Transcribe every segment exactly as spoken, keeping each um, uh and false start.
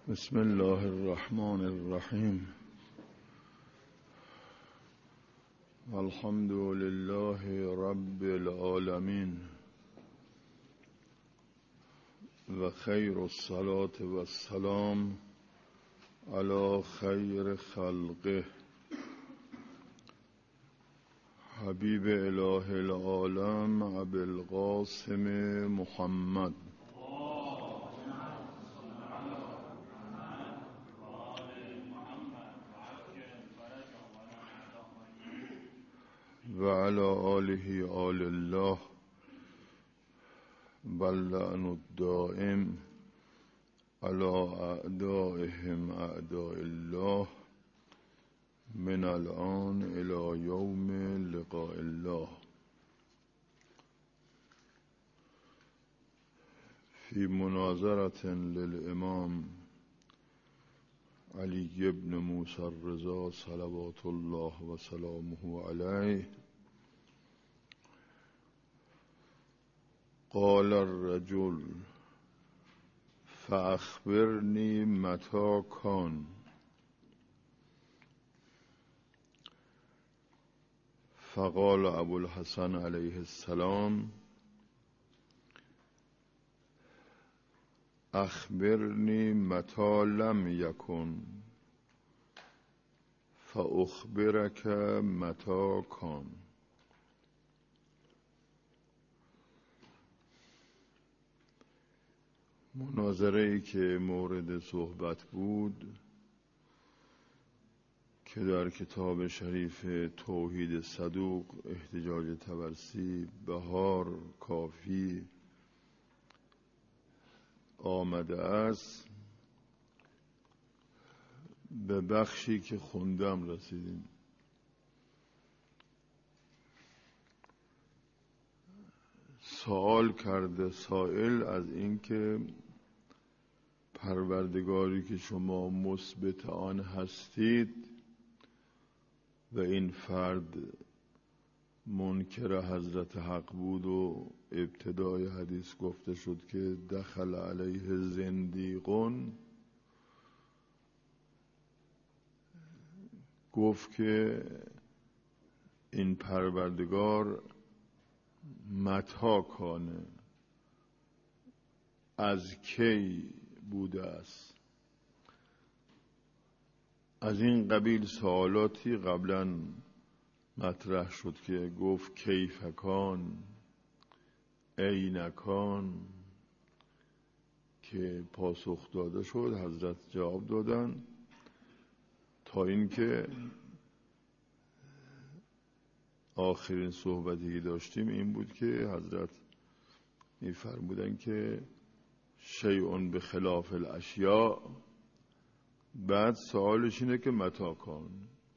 بسم الله الرحمن الرحیم. الحمد لله رب العالمین و خیر الصلاة و السلام علی خیر خلقه حبیب اله العالم ابی القاسم محمد و علی آله آل الله و اللعن الدائم علی اعدائهم اعداء الله من الآن الی یوم لقاء الله. فی مناظرة للامام علی بن موسی الرضا صلوات الله و سلامه علیه قال الرجل فاخبرنی متى کان. فقال ابو الحسن علیه السلام اخبرنی متى لم یکن فاخبرک متى کان. مناظره ای که مورد صحبت بود که در کتاب شریف توحید صدوق احتجاج طبرسی بهار کافی آمده است، به بخشی که خوندم رسیدیم. سوال کرده سائل از اینکه پروردگاری که شما مثبت آن هستید و این فرد منکر حضرت حق بود و ابتدای حدیث گفته شد که دخل علیه زندیقون، گفت که این پروردگار متی کانه، از کی بوده است. از این قبیل سوالاتی قبلا مطرح شد که گفت کیف کان، این کان، که پاسخ داده شد، حضرت جواب دادن، تا اینکه آخرین صحبتی که داشتیم این بود که حضرت می‌فرمودن که شیء بخلاف الاشیاء. بعد سوالش اینه که متی کان.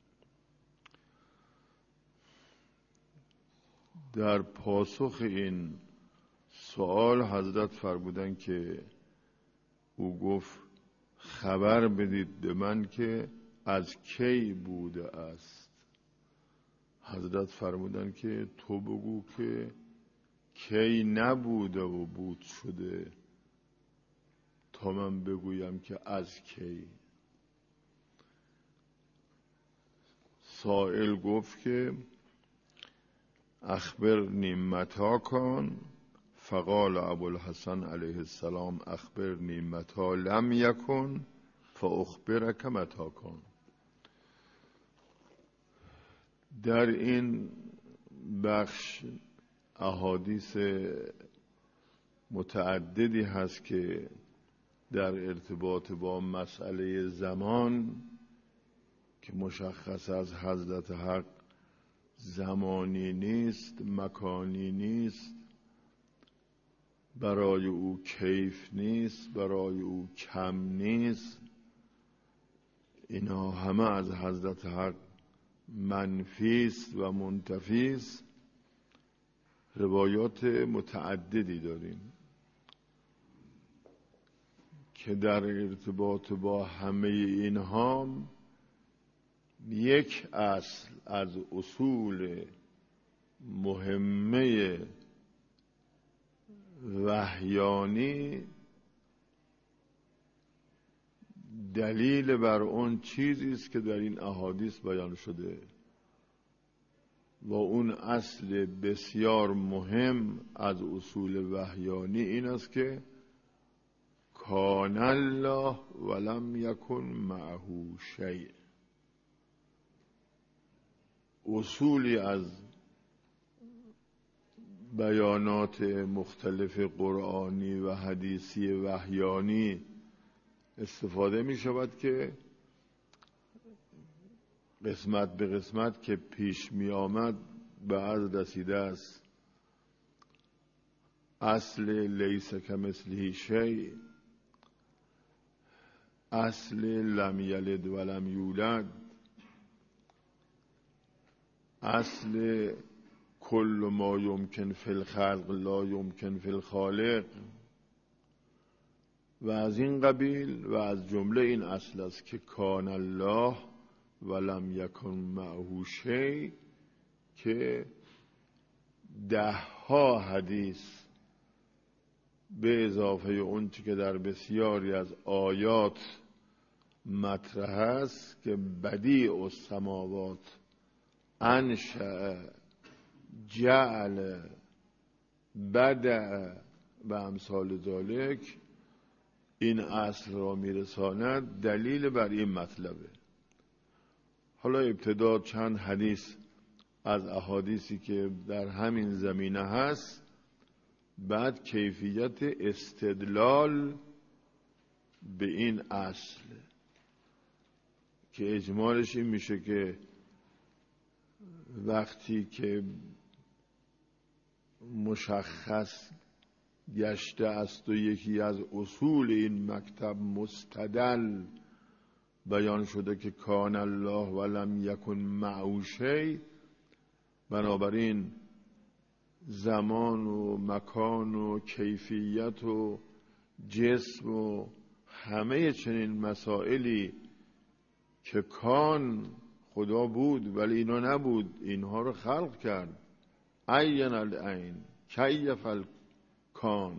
در پاسخ این سوال حضرت فرمودن که او گفت خبر بدید به من که از کی بوده است. حضرت فرمودن که تو بگو که کی نبوده و بود شده تا من بگویم که از کی. سائل گفت که اخبرنی متی کان. فقال ابو الحسن علیه السلام اخبرنی متی لم یکن فاخبرک متی کان. در این بخش احادیث متعددی هست که در ارتباط با مسئله زمان که مشخص از حضرت حق زمانی نیست، مکانی نیست، برای او کیف نیست، برای او کم نیست، اینا همه از حضرت حق منفی است و منتفی است. روایات متعددی داریم که در ارتباط با همه اینها یک اصل از اصول مهمه وحیانی دلیل بر اون چیزی است که در این احادیث بیان شده و اون اصل بسیار مهم از اصول وحیانی این است که کان الله ولم یکن معه شیء. اصولی از بیانات مختلف قرآنی و حدیثی وحیانی استفاده می شود که قسمت به قسمت که پیش می آمد به عرض رسیده است. اصل لیس کمثله شیء، اصل لم یلد ولم یولد، اصل کل ما یمکن فی الخلق لا یمکن فی الخالق و از این قبیل و از جمله این اصل است که کان الله ولم یکن معه شیء که ده ها حدیث به اضافه اون چی که در بسیاری از آیات مطرح است که بدیع السماوات انشأ جعل بدع و امثال ذالک این اصل را میرساند، دلیل بر این مطلبه. حالا ابتدا چند حدیث از احادیثی که در همین زمینه هست، بعد کیفیت استدلال به این اصل که اجمالش این میشه که وقتی که مشخص گشته است و یکی از اصول این مکتب مستدل بیان شده که کان الله ولم یکن معه شیء، بنابراین زمان و مکان و کیفیت و جسم و همه چنین مسائلی که کان خدا بود ولی اینا نبود، اینها رو خلق کرد. عین العین کیف الکان،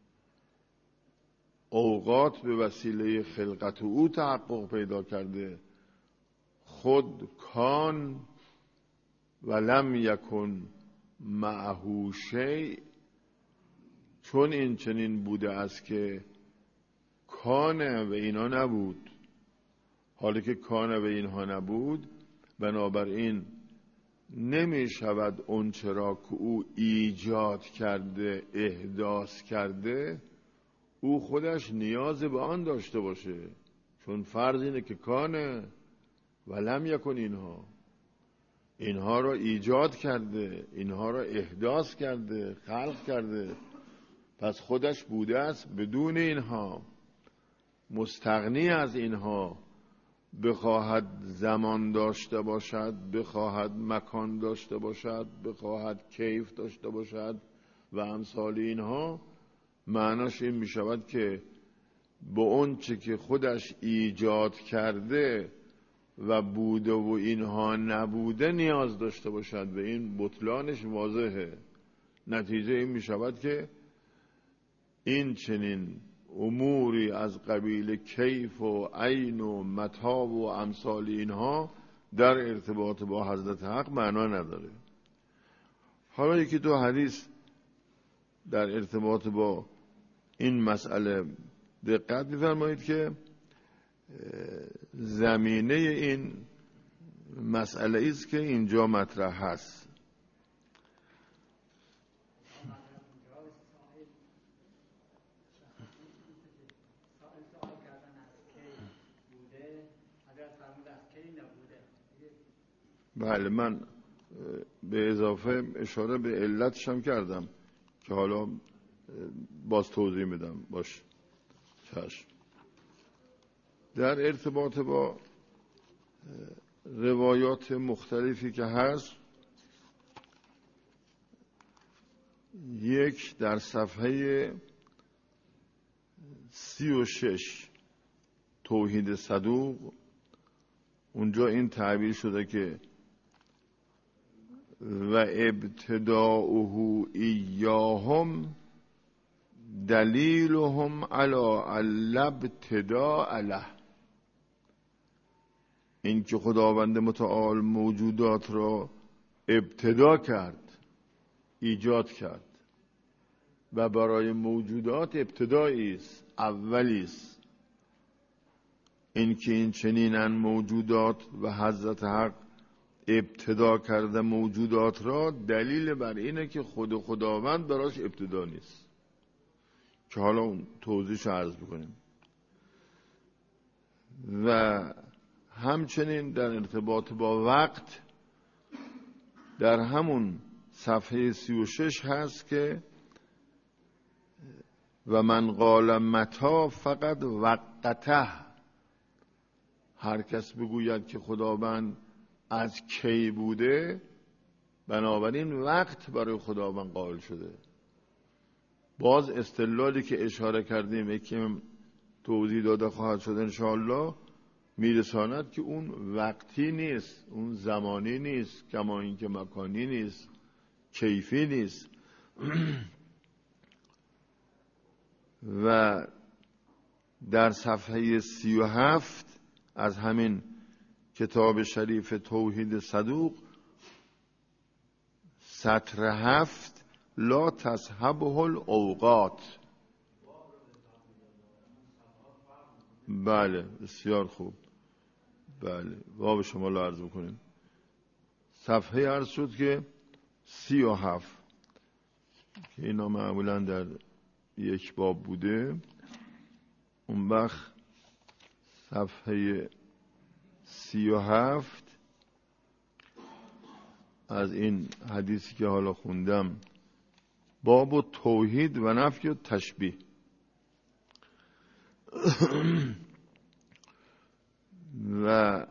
اوقات به وسیله خلقت او تحقق پیدا کرده. خود کان ولم یکن معه شیء، چون این چنین بوده است که کانه و اینا نبود. حالی که کانه و اینها نبود، بنابراین نمی شود اون چرا که او ایجاد کرده احداث کرده او خودش نیاز به آن داشته باشه، چون فرض اینه که کانه ولم یکن اینها اینها را ایجاد کرده، اینها را احداث کرده، خلق کرده، پس خودش بوده است بدون اینها، مستغنی از اینها. بخواهد زمان داشته باشد، بخواهد مکان داشته باشد، بخواهد کیف داشته باشد و امثال اینها، معناش این می شود که با اون چه که خودش ایجاد کرده و بوده و اینها نبوده نیاز داشته باشد و این بطلانش واضحه. نتیجه این می شود که این چنین اموری از قبیل کیف و عین و متا و امثال اینها در ارتباط با حضرت حق معنا نداره. حالا یکی دو حدیث در ارتباط با این مسئله دقت بفرمایید که زمینه این مسئله است که اینجا مطرح هست. بله، من به اضافه اشاره به علتش هم کردم که حالا باز توضیح میدم. باش چشم. در ارتباط با روایات مختلفی که هست، یک در صفحه سی و شش توحید صدوق، اونجا این تعبیر شده که و ابتداؤه ایاهم دلیلهم علی الابتداء له. این که خداوند متعال موجودات را ابتدا کرد، ایجاد کرد و برای موجودات ابتدایی است، اولی است. این که این چنینن موجودات و حضرت حق ابتدا کرده موجودات را، دلیل بر اینه که خود خداوند براش ابتدا نیست، که حالا اون توضیحش عرض بکنیم. و همچنین در ارتباط با وقت در همون صفحه سی و شش هست که و من قال متا فقط وقته، هر کس بگوید که خداوند از کی بوده، بنابراین وقت برای خداوند قائل شده. باز استدلالی که اشاره کردیم یکم توضیح داده خواهد شد انشاءالله، میرساند که اون وقتی نیست، اون زمانی نیست، کما اینکه مکانی نیست، کیفی نیست. و در صفحه سی و هفت از همین کتاب شریف توحید صدوق، سطر هفت، لا تصحبه الاوقات. بله بسیار خوب، بله باب شما رو عرض بکنیم. صفحه عرض شد که سی و هفت که اینا معمولا در یک باب بوده. اون وقت صفحه سی و هفت از این حدیثی که حالا خوندم، باب و توحید و نفی و تشبیه. و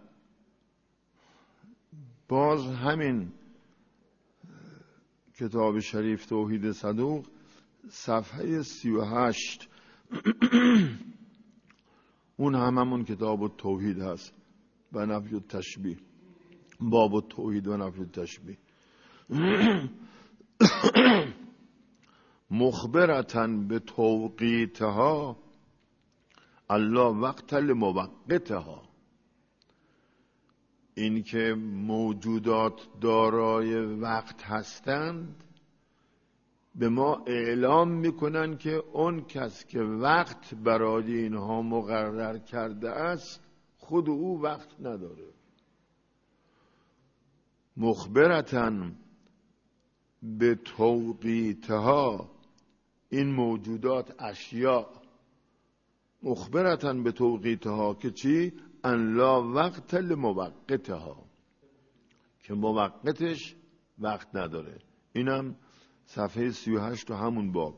باز همین کتاب شریف توحید صدوق صفحه سی و هشت اون هم همون کتاب التوحید هست و نفی التشبیه، باب التوحید و نفی التشبیه. مخبرتن به توقیتها الله وقت لموقتها، این که موجودات دارای وقت هستند به ما اعلام میکنن که اون کس که وقت برای اینها مقرر کرده است خود او وقت نداره. مخبرتن به توقیتها، این موجودات اشیاء مخبرتن به توقیتها که چی؟ ان لا وقت لموقتها، که موقتش وقت نداره. اینم صفحه سی و هشت و همون باب.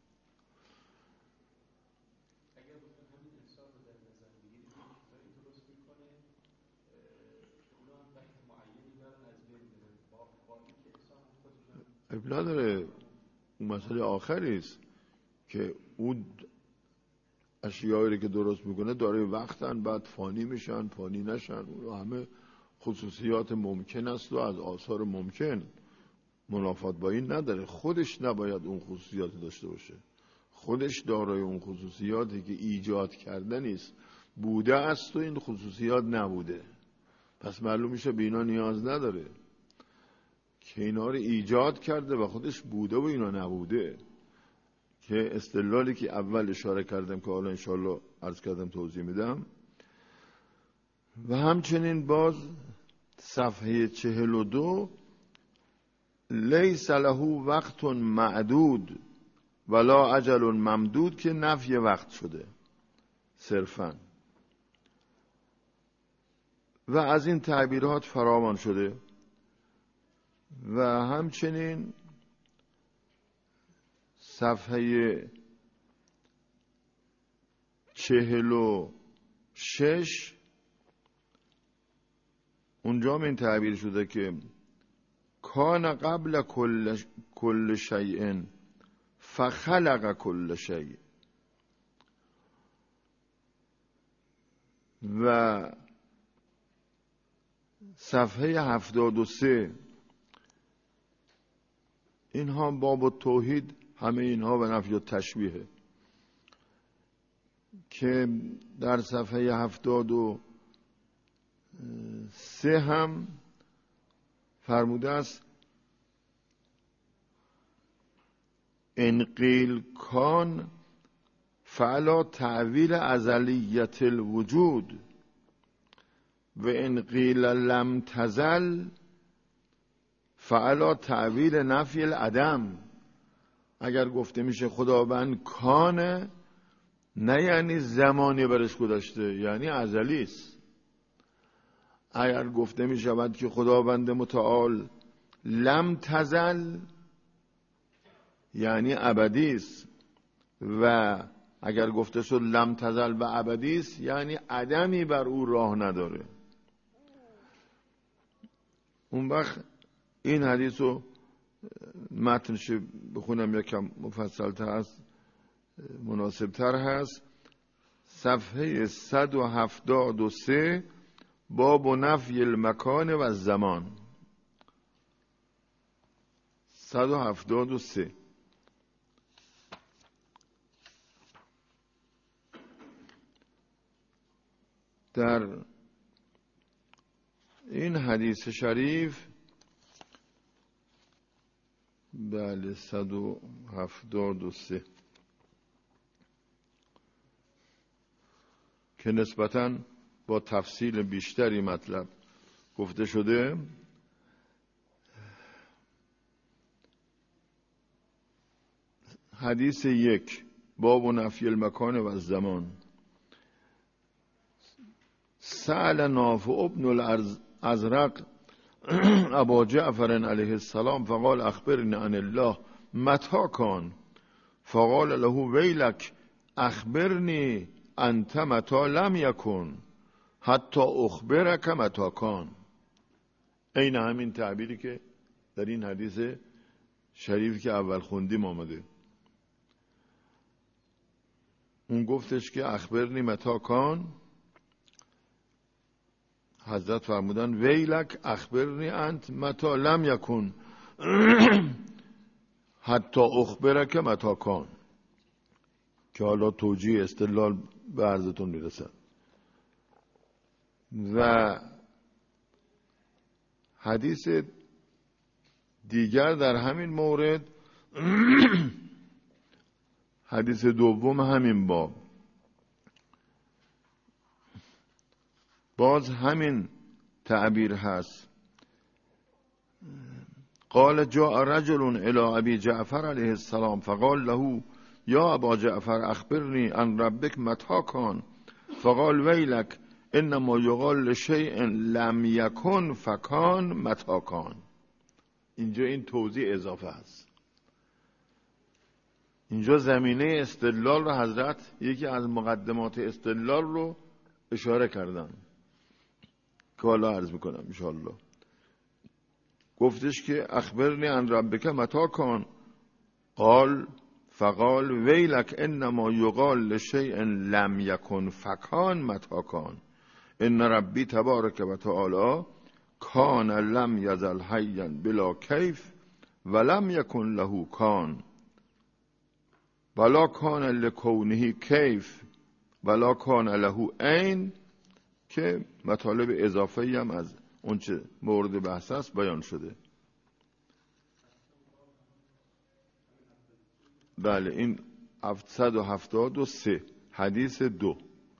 ابلا داره، اون مسئله آخری است که اون اشیایی که درست میکنه داره وقتن، بعد فانی میشن، فانی نشن، و همه خصوصیات ممکن است و از آثار ممکن منافات با این نداره. خودش نباید اون خصوصیات داشته باشه، خودش دارای اون خصوصیاتی که ایجاد کرده نیست، بوده است و این خصوصیات نبوده، پس معلوم میشه به اینا نیاز نداره، که اینا رو ایجاد کرده و خودش بوده و اینا نبوده. که استدلالی که اول اشاره کردم که حالا انشاءالله عرض کردم توضیح میدم. و همچنین باز صفحه چهل و دو لیس له وقت معدود ولا اجل ممدود، که نفی وقت شده صرفا و از این تعبیرات فراوان شده. و همچنین صفحه چهل و شش اونجا هم این تعبیر شده که کان قبل کل, کل شیء فخلق کل شیء. و صفحه هفتاد و سه اینها باب التوحید، همه اینها و نفی و تشبیه، که در صفحه هفتاد و سه هم فرموده است ان قیل کان فعلا تعویل ازلیت الوجود و ان قیل لم تزل فعلا تعویل نفی العدم. اگر گفته میشه خداوند کانه، نه یعنی زمانی برش گذشته، یعنی ازلی است. اگر گفته می شود که خداوند متعال لم تزل، یعنی ابدی است. و اگر گفته شد لم تزل و ابدی است، یعنی عدمی بر او راه نداره. اون وقت این حدیث رو متنش بخونم، یکم مفصل تر هست، مناسب تر هست. صفحه صد و هفتاد و سه، باب نفی المکان و الزمان. صد و هفتاد و سه. در این حدیث شریف، بله صد و هفتاد و سه، که نسبتاً با تفصیل بیشتری مطلب گفته شده، حدیث یک، باب نفی المکان و الزمان. سأل نافع ابن الازرق ابا جعفر علیه السلام فقال اخبرنی عن الله متى کان، فقال له ویلک اخبرنی انت متى لم یکن حتی اخبرک متى کان. این همین تعبیری که در این حدیث شریف که اول خوندیم آمده. اون گفتش که اخبرنی متى کان، حضرت فرمودن ویلک اخبرنی انت متى لم یکن حتی اخبرک متى کان، که حالا توجیه استدلال به عرضتون میرسد. و حدیث دیگر در همین مورد حدیث دوم همین باب، باز همین تعبیر هست. قال جاء رجل الى ابي جعفر علیه السلام فقال له یا ابا جعفر اخبرنی عن ربک متى کان، فقال ویلک انما یقال لشیء لم یکن فکان متى کان. اینجا این توضیح اضافه است. اینجا زمینه استدلال رو حضرت یکی از مقدمات استدلال رو اشاره کردن که حالا عرض میکنم انشاءالله. گفتش که اخبرنی عن ربک متى کان، قال فقال ویلک انما یقال لشیء لم یکن فکان متى کان، ان ربی تبارک و تعالی کان لم یزل حیا بلا کیف ولم یکن له کان ولا کان لکونه کیف ولا کان له عین، که مطالب اضافه‌ای هم از اون چه مورد بحث است بیان شده. بله این هفتصد و هفتاد و سه حدیث دو.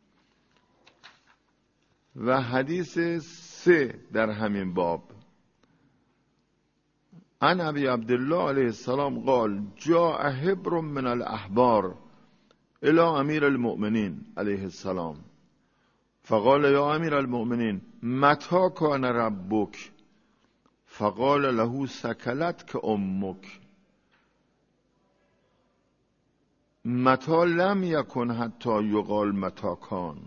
و حدیث سه در همین باب، عن ابی عبدالله علیه السلام قال جاء حبر من الاحبار الى امیر المؤمنین علیه السلام فقال یا امیر المؤمنین متى کان ربک، فقال له سکلتک امک متى لم یکن حتی یقال متى کان،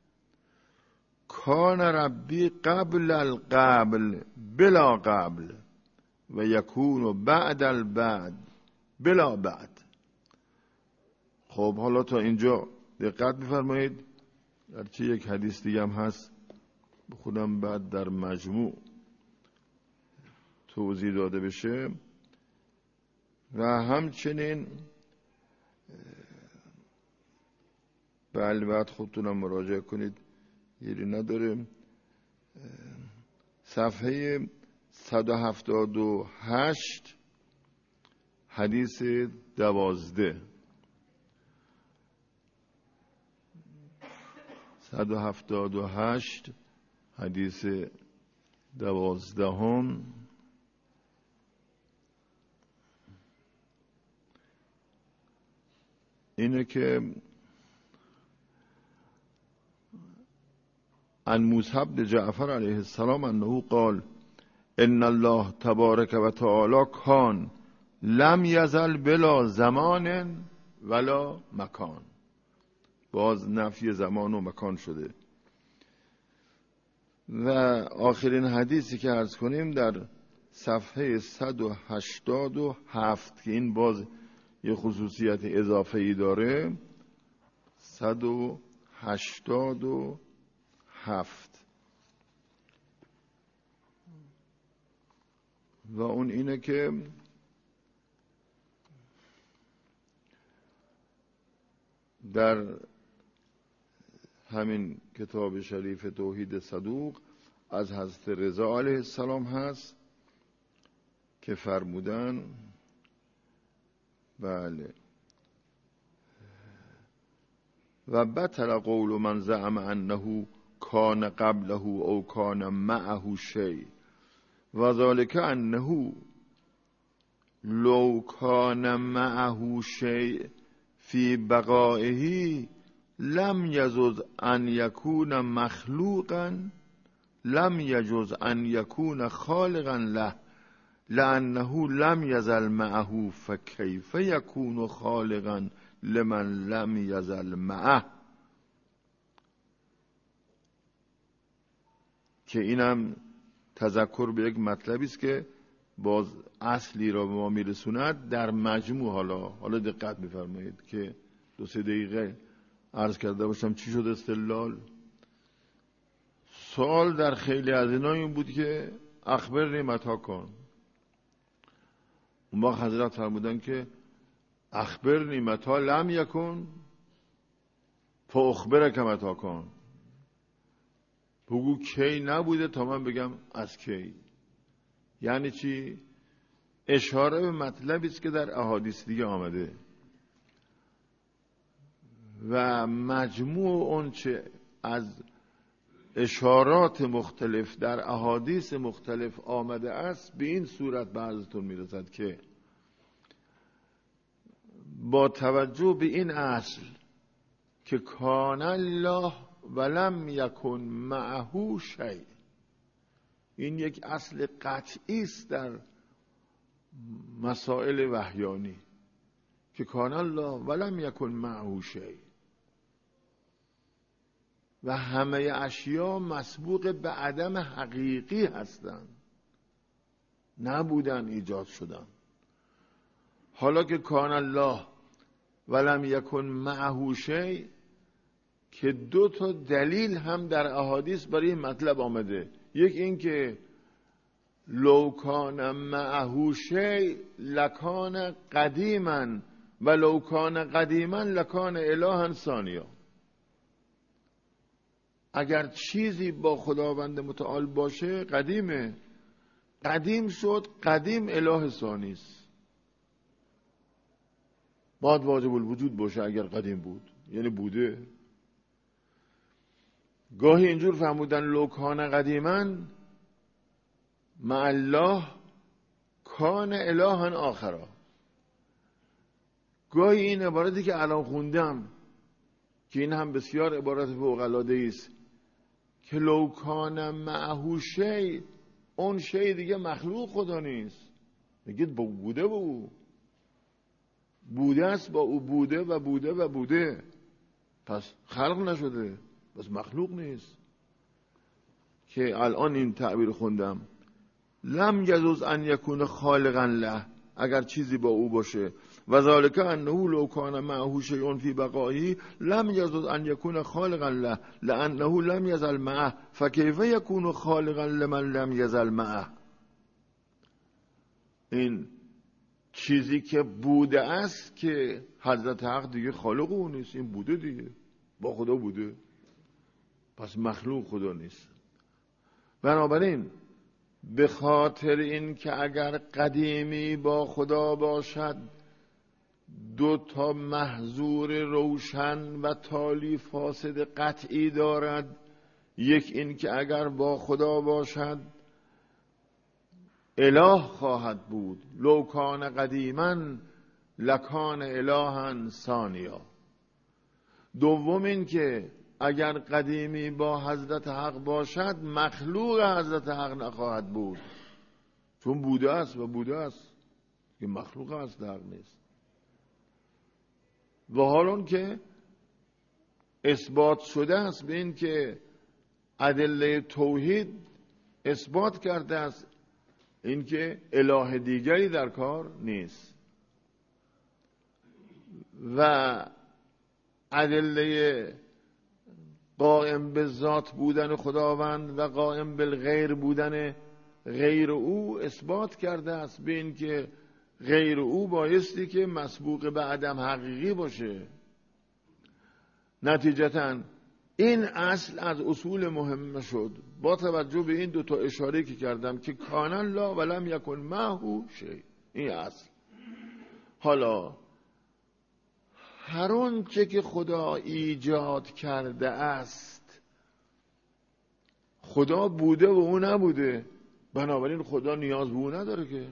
کان ربی قبل القبل بلا قبل و یکون بعد البعد بلا بعد. خب حالا تا اینجا دقت بفرمایید. هرچی یک حدیث دیگه هم هست خودم بعد در مجموع توضیح داده بشه. و همچنین بله بعد خودتونم مراجعه کنید، گیری نداره. صفحه صد و هفتاد و هشت حدیث دوازده. صد و هفتاد و هشت حدیث دوازدهم. اینه که عن موسی بن جعفر علیه السلام انه قال ان الله تبارک و تعالی کان لم یزل بلا زمان ولا مکان. باز نفی زمان و مکان شده. و آخرین حدیثی که عرض کنیم در صفحه صد و هشتاد و هفت که این باز یه خصوصیت اضافه‌ای داره. صد و هشتاد و هفت و اون اینه که در همین کتاب شریف توحید صدوق از حضرت رضا علیه السلام هست که فرمودن بله و بطل قول من زعم انه کان قبله او کان معه شیء و ذلك انه لو کان معه شیء فی بقائه لم یجوز ان یکون مخلوقا لم یجوز ان یکون خالقا له لانه لم یزل معه فکیف یکون خالقا لمن لم یزل معه. که اینم تذکر به یک مطلبی است که باز اصلی را به ما میرسوند در مجموع. حالا حالا دقت می‌فرمایید که دو سه دقیقه عرض کرده باشم چی شد استدلال. سوال در خیلی از اینا این بود که اخبرنی متی کان. اون وقت حضرت فرمودن که اخبرنی متی لم یکن فاخبرک متی کان. بگو کی نبوده تا من بگم از کی. یعنی چی؟ اشاره به مطلبی است که در احادیث دیگه آمده و مجموع اون چه از اشارات مختلف در احادیث مختلف آمده است به این صورت به حضرتون میرسد که با توجه به این اصل که کان الله ولم یکن معه شیء، این یک اصل قطعی است در مسائل وحیانی که کان الله ولم یکن معه شیء و همه اشیا مسبوق به عدم حقیقی هستند، نبودن ایجاد شدن. حالا که کان الله ولم یکن معه شیء که دو تا دلیل هم در احادیث برای این مطلب آمده. یک این که لو کان معه شیء لکان قدیما و لو کان قدیما لکان الها ثانیا. اگر چیزی با خداوند متعال باشه قدیمه، قدیم شد، قدیم اله ثانی است. باید واجب الوجود باشه اگر قدیم بود، یعنی بوده. گاهی اینجور فهمودن لو کان قدیما مع الله کان الها آخرا. گاهی این عبارتی که الان خوندم که این هم بسیار عبارت فوق‌العاده است که لو کان معه شیء، اون شیء دیگه مخلوق خدا نیست، میگید با بوده با او بوده است، با او بوده و بوده و بوده، پس خلق نشده، پس مخلوق نیست. که الان این تعبیر خوندم لم یجوز ان یکون خالقا له، اگر چیزی با او باشه، و ذالک انه لو کان معه شیء فی بقائه لم یجوز ان یکون خالقا له لانه لم یزل معه فکیف یکون خالقا لمن لم یزل معه. این چیزی که بوده است که حضرت حق دیگه خالق او نیست، این بوده دیگه، با خدا بوده، پس مخلوق خدا نیست. بنابراین به خاطر این که اگر قدیمی با خدا باشد دو تا محظور روشن و تالی فاسد قطعی دارد. یک این که اگر با خدا باشد اله خواهد بود، لو کان قدیما لکان الها ثانیا. دوم این که اگر قدیمی با حضرت حق باشد مخلوق حضرت حق نخواهد بود، چون بوده است و بوده است که مخلوق است حق نیست. و حال اون که اثبات شده است به این که ادله توحید اثبات کرده است این که اله دیگری در کار نیست و ادله قائم به ذات بودن خداوند و قائم بالغیر بودن غیر او اثبات کرده است به این که غیر او بایستی که مسبوق به عدم حقیقی باشه. نتیجتاً این اصل از اصول مهم شد با توجه به این دو تا اشاره که کردم که کان الله ولم یکن معه شیء. این اصل. حالا هر اون چه که خدا ایجاد کرده است خدا بوده و او نبوده، بنابراین خدا نیاز به او نداره که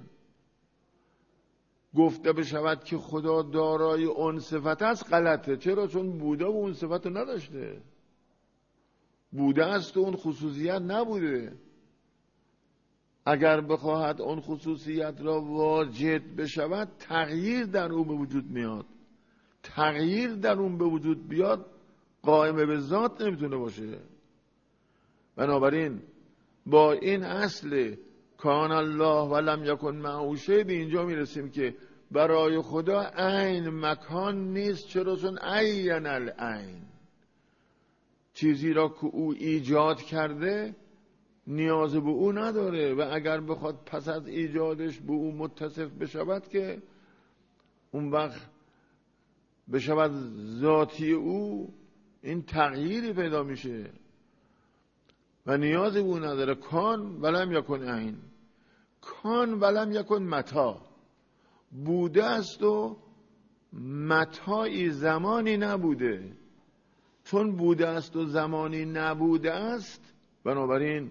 گفته بشود که خدا دارای اون صفت است غلطه. چرا؟ چون بوده و اون صفت رو نداشته. بوده است و اون خصوصیت نبوده. اگر بخواهد اون خصوصیت را واجد بشود تغییر در اون به وجود میاد. تغییر در اون به وجود بیاد قائم به ذات نمیتونه باشه. بنابراین با این اصل کان الله ولم یکن معه شیء به اینجا میرسیم که برای خدا عین مکان نیست. چرا؟ چون عین العین، چیزی را که او ایجاد کرده نیاز به او نداره و اگر بخواد پس از ایجادش به او متصف بشود که اون وقت بشود ذاتی او، این تغییری پیدا میشه و نیاز به او نداره. کان ولم یکن عین، کان ولم یکن متا، بوده است و متایی زمانی نبوده. چون بوده است و زمانی نبوده است بنابراین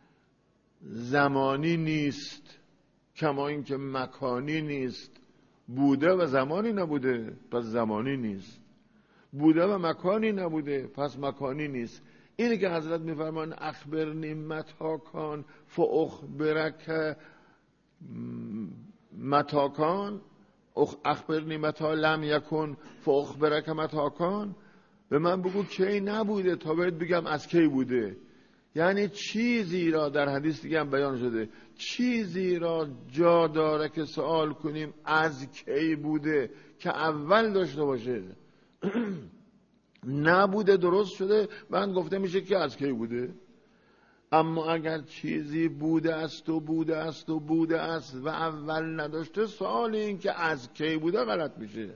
زمانی نیست، کما اینکه مکانی نیست. بوده و زمانی نبوده پس زمانی نیست، بوده و مکانی نبوده پس مکانی نیست. اینه که حضرت میفرمان اخبرنی متا کان فاخبرک متا کان، اخبرنی متا لم یکن فاخبرک متا کان. به من بگو کی نبوده تا بهت بگم از کی بوده. یعنی چیزی را در حدیث دیگه هم بیان شده، چیزی را جا داره که سوال کنیم از کی بوده که اول داشته باشه. نبوده درست شده من گفته میشه که از کی بوده. اما اگر چیزی بوده است و بوده است و بوده است و اول نداشته، سوال این که از کی بوده غلط میشه.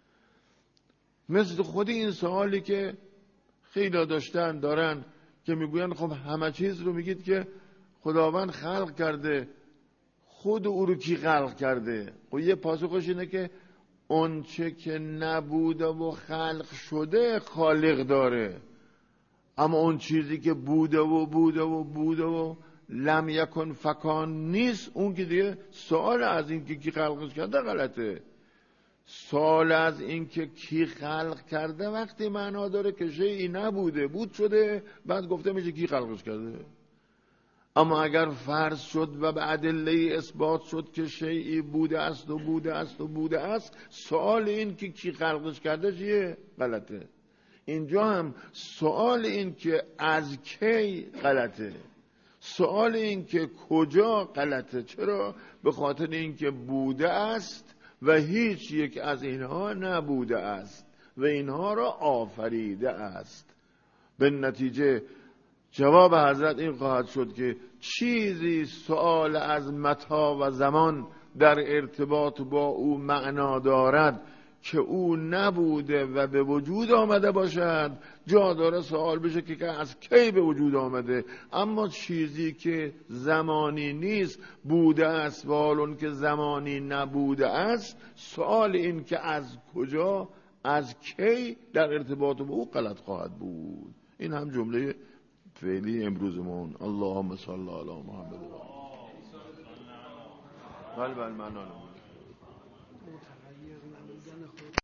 مثل خود این سوالی که خیلی داشتن دارن که میگوین خب همه چیز رو میگید که خداوند خلق کرده، خود او رو کی خلق کرده؟ خب یه پاسخش اینه که اون چه که نبوده و خلق شده خالق داره، اما اون چیزی که بوده و بوده و بوده و لم یکن فکان نیست، اون که دیگه سوال از این که کی خلقش کرده غلطه. سوال از این که کی خلق کرده وقتی معنا داره که شیئی نبوده بود شده، بعد گفته میشه کی خلقش کرده. اما اگر فرض شد و به ادله اثبات شد که شیئی بوده است و بوده است و بوده است، سوال این که کی خلقش کرده چیه؟ غلطه. اینجا هم سوال این که از کی غلطه، سوال این که کجا غلطه. چرا؟ به خاطر این که بوده است و هیچ یک از اینها نبوده است و اینها را آفریده است. به نتیجه جواب حضرت این خواهد شد که چیزی سوال از متا و زمان در ارتباط با او معنا دارد که او نبوده و به وجود آمده باشد جا داره سوال بشه که از کی به وجود آمده. اما چیزی که زمانی نیست بوده است و حال که زمانی نبوده است، سوال این که از کجا از کی در ارتباط به او غلط خواهد بود. این هم جمله فعلی امروزمون. اللهم صل علی محمد و آله. بله بله من